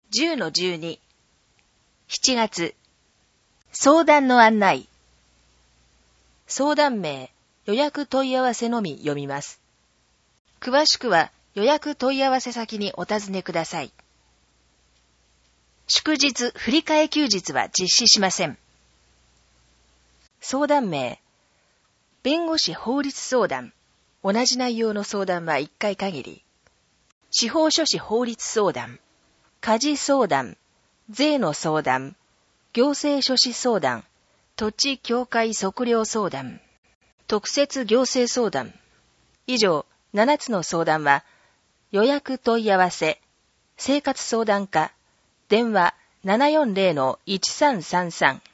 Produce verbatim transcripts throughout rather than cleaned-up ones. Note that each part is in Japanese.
じゅうのじゅうに、しちがつ、相談の案内。相談名、予約問い合わせのみ読みます。詳しくは予約問い合わせ先にお尋ねください。祝日振替休日は実施しません。相談名、弁護士法律相談。同じ内容の相談はいっかい限り。司法書士法律相談。家事相談。税の相談。行政書士相談。土地協会測量相談。特設行政相談。以上ななつの相談は、予約問い合わせ、生活相談課、電話 ななよんゼロのいちさんさんさん。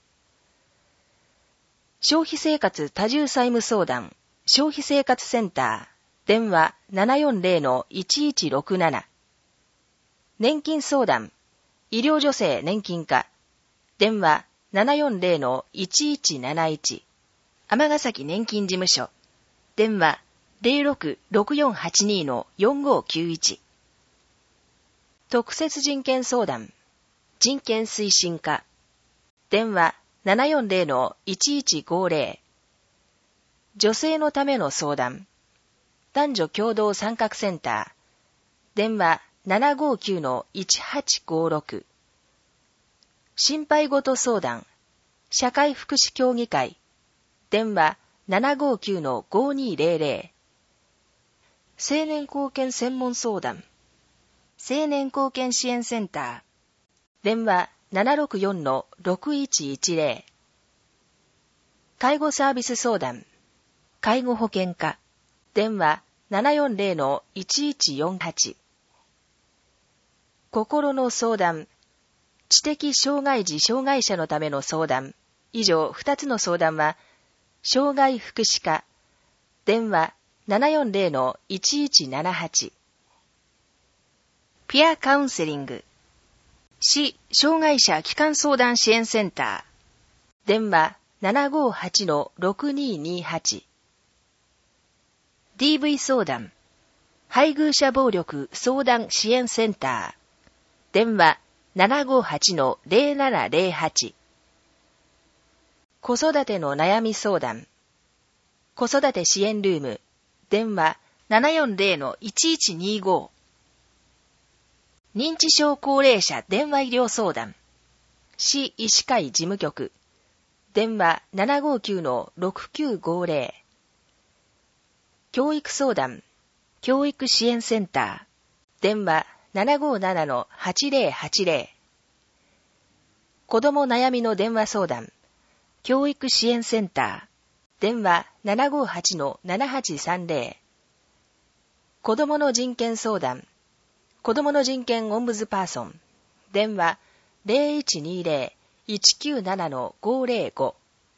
消費生活多重債務相談、消費生活センター、電話 ななよんゼロのいちいちろくなな。年金相談、医療助成年金課、電話 ななよんゼロのいちいちなないち。尼崎年金事務所、電話 ゼロろくろくよんはちにのよんごきゅういち。特設人権相談、人権推進課、電話 ななよんゼロのいちいちごゼロ。女性のための相談、男女共同参画センター、電話 ななごきゅうのいちはちごろく。心配事相談、社会福祉協議会、電話 ななごきゅうのごにゼロゼロ。青年貢献専門相談、青年貢献支援センター、電話 ななろくよんのろくいちいちゼロ。介護サービス相談、介護保険課、電話 ななよんゼロのいちいちよんはち。心の相談、知的障害児障害者のための相談。以上ふたつの相談は、障害福祉課、電話 ななよんゼロのいちいちななはち。ピアカウンセリング、市障害者基幹相談支援センター、電話 ななごはちのろくににはち。ディーブイ 相談、配偶者暴力相談支援センター、電話 ななごはちのゼロななゼロはち。子育ての悩み相談、子育て支援ルーム、電話 ななよんゼロのいちいちにご。認知症高齢者電話医療相談、市医師会事務局、電話 ななごきゅうのろくきゅうごゼロ。教育相談、教育支援センター、電話 ななごななのはちゼロはちゼロ。子ども悩みの電話相談、教育支援センター、電話 ななごはちのななはちさんゼロ。子どもの人権相談、子どもの人権オンブズパーソン、電話 ゼロいちにゼロいちきゅうななのごゼロご。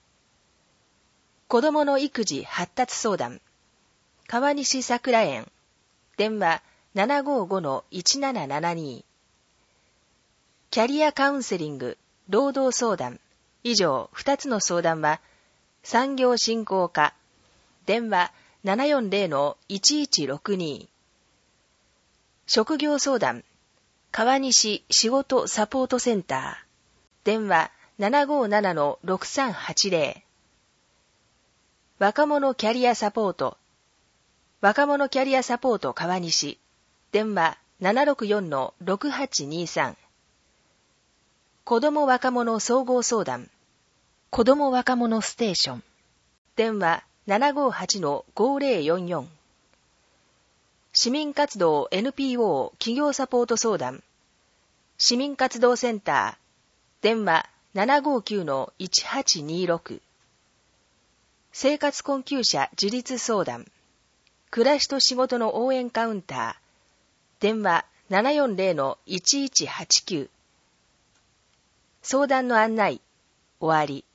子どもの育児発達相談、川西桜園、電話 ななごごのいちななななに。キャリアカウンセリング、労働相談、以上ふたつの相談は、産業振興課、電話 ななよんゼロのいちいちろくに。職業相談、川西仕事サポートセンター、電話 ななごななのろくさんはちゼロ。若者キャリアサポート、若者キャリアサポート川西、電話 ななろくよんのろくはちにさん。子ども若者総合相談、子ども若者ステーション、電話 ななごはちのごゼロよんよん。市民活動 エヌピーオー 企業サポート相談、市民活動センター、電話 ななごきゅうのいちはちにろく。生活困窮者自立相談、暮らしと仕事の応援カウンター、電話 ななよんゼロのいちいちはちきゅう。相談の案内、終わり。